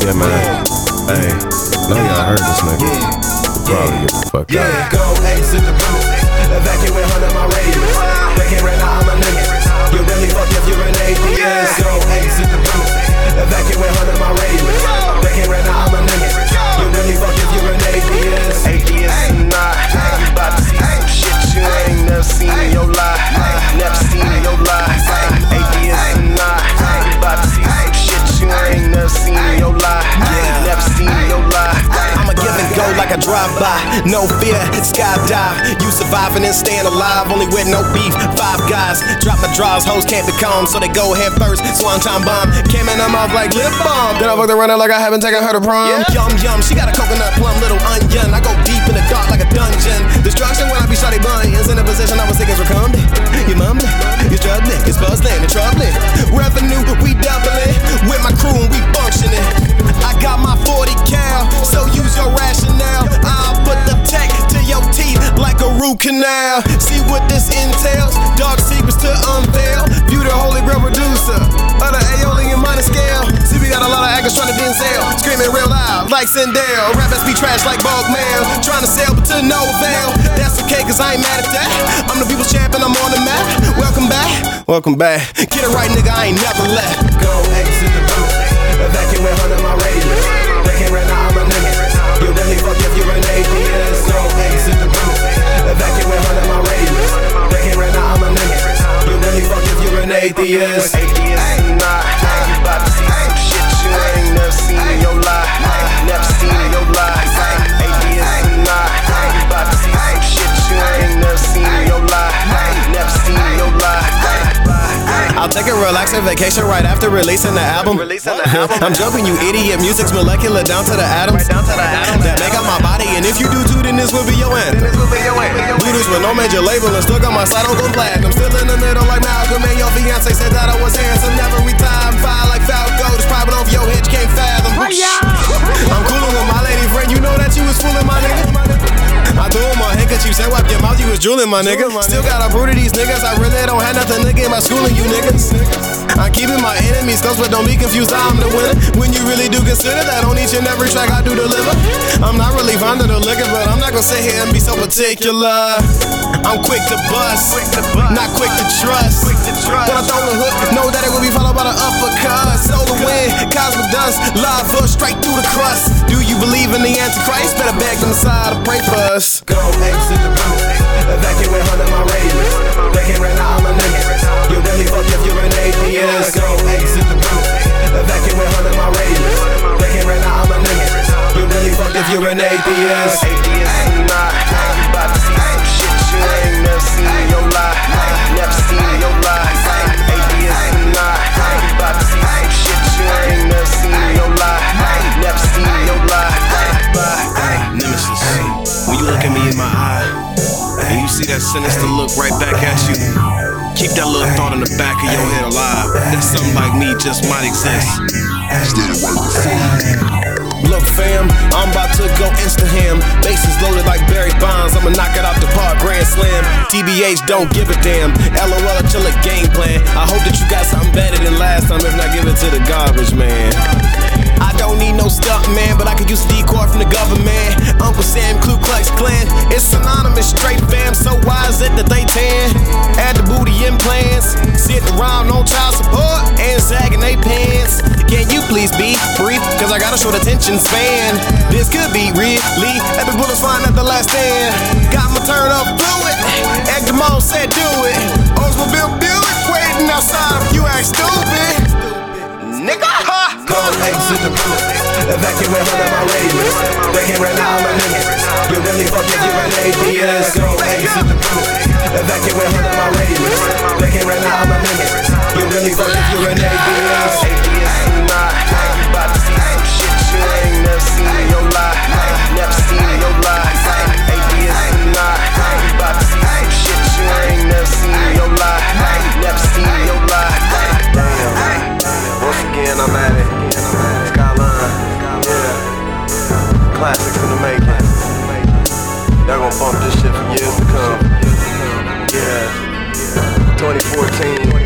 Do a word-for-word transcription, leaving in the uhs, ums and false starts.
Yeah, man. Hey, know y'all heard this nigga. Probably get the fuck yeah. out. Go exit the booth. Evacuate one of my radius. Breaking right now, I'm a nigga. You really fuck if you're an atheist. Go exit the booth. Evacuate one of my radius. Breaking right now, I'm a nigga. You really fuck if you're an atheist. Atheist or not, you about to see some shit you ain't never seen in your life. Never seen in your life. Atheist or not, you about to see some shit you ain't never seen in your life. Never seen in your life. I'ma give and go like a drive-by, no fear, skydive. You surviving and staying alive, only with no beef. Five guys, drop my draws, hoes can't be calm, so they go head first. Swan time bomb, came in her mouth like lip balm. Then I fucked around like I haven't taken her to prom. Yeah. Yum yum, she got a coconut plum, little onion. I go deep in the dark like a dungeon. Destruction when I be shawty bunnies. In a position I was thinking recumbent. You mumbling, you struggling, it's buzzing and troubling. Revenue, we doubling. With my crew and we functioning. I got my forty cal, so use your rationale. I'll put the tech to your teeth like a root canal. See what this entails, dark secrets to unveil. View the holy grail producer of the Aeolian minor scale. See we got a lot of actors trying to Denzel, screaming real loud like Sindel. Rappers be trash like Bulk Mail, trying to sell but to no avail. That's okay cause I ain't mad at that. I'm the people's champion, I'm on the map. Welcome back, welcome back. Get it right nigga, I ain't never left. Go exit the booth. Evacuate one of my radius. Breaking right now, I'm a nigga. You really fuck if you're an atheist. Go exit the booth. Evacuate one of my radius. Breaking right now, I'm a nigga. You really fuck if you're an atheist. Atheist or not, you about to see some shit you ain't never seen in your life. Never seen in your life. Atheist or not, you about to see some shit you ain't never seen in your life. Never seen in your life. I'll take a relaxing vacation right after releasing the album. I'm joking, you idiot. Music's molecular down to the atoms. That make up my body, and if you do too, then this will be your anthem. Do this with no major label and still got my side on platinum. Still in the middle like Malcolm, and your fiance said that I was handsome. Never retired, fire like Falco. This private over your head, you can't fathom. I'm coolin' with my lady friend, you know that you was fooling my nigga. I threw him a handkerchief, said wipe your mouth, you was drooling my nigga. Still got a brood of these niggas, I really don't have nothing to get my schooling, you niggas. I'm keeping my enemies close, but don't be confused, I'm the winner. When you really do consider that on each and every track I do deliver. I'm not really fond of the liquor, but I'm not gonna sit here and be so particular. I'm quick to bust, not quick to trust. When I throw the hook, know that it will be followed by the uppercut. Solar wind, cosmic dust, lava straight through the crust. Do you believe in the Antichrist? Better beg the Messiah to pray for us. Go exit the booth. Evacuate one of my radius. Breaking right now, I'm a nigga. You really fuck if you're an atheist. Go exit the booth. Evacuate one of my radius. Breaking right now, I'm a nigga. You really fuck if you're an atheist. Atheist or not, you about to see some shit you ain't never seen in your life. Never seen in your life. Atheist or not, you about to see some shit you ain't never seen in your life. Never seen in your life. Nemesis, when you look at me in my eye, and you see that sinister look right back at you, keep that little thought in the back of your head alive, that something like me just might exist. Look fam, I'm about to go insta-ham. Bases loaded like Barry Bonds, I'ma knock it out the park, grand slam. T B H don't give a damn, LOL chill a game plan. I hope that you got something better than last time, if not give it to the garbage man. I don't need no stunt man, but I could use a decoy from the government. Uncle Sam, Ku Klux Klan, it's synonymous, straight fam. So why is it that they tan? Add the booty implants, sitting around on child support and sagging they pants. Can you please be brief? Cause I got a short attention span. This could be really epic bullets flying at the last stand. Got my turn up fluid, Egg Jamal said do it. Oldsmobile Buick waiting outside if you act stupid. Nigga, ha! Go exit the booth. Evacuate one of my radius. Breaking right now, I'm a nigga. You really fuck if you're an atheist. Go exit the booth. Evacuate one of my radius. Breaking right now, I'm a nigga. You really fuck if you're an atheist. Atheist or not, you about to see some shit you ain't never seen in your life. Never seen in your life. Atheist or not, you about to see some shit you ain't never seen in your life. Never seen in your life. Once again, I'm at it. Skyline, yeah. Classics in the making. They're gonna bump this shit for years to come. Yeah. twenty fourteen.